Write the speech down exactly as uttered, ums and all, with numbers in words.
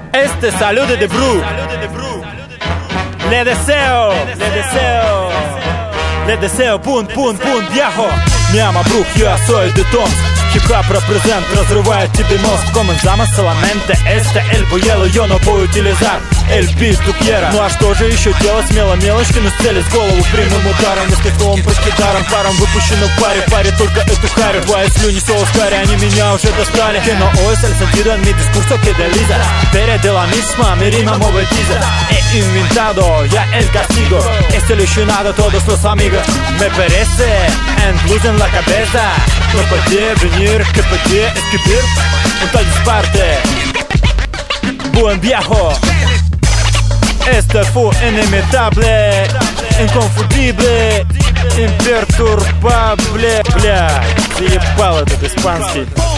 Este saludo de Bru. Le deseo, le deseo, le deseo, пун, пун, пун, viejo. Me llama Bru, я soy de Tomsk. Hip-hop represent, разрывает тебе мозг. Comenzamos solamente este, el vuelo yo no puedo utilizar. El beat tú quieras. Ну а что же еще делать? Смело мелочки, но целись в голову прямым ударом. Если словом почти даром, паром выпущено в паре. Паре только эту харю. Твои слюни соус карри, они меня уже достали. Que no oyes el sentido en mi discurso que desliza. Pero de la misma mi rima movediza. He inventado ya el castigo. He seleccionado a todos los amigos. Me parece en blues en la cabeza. No podía venir, que podía escribir en tal parte. Buen viejo. Este fue inimitable, inconfundible, imperturbable. Бля, заебал этот испанский.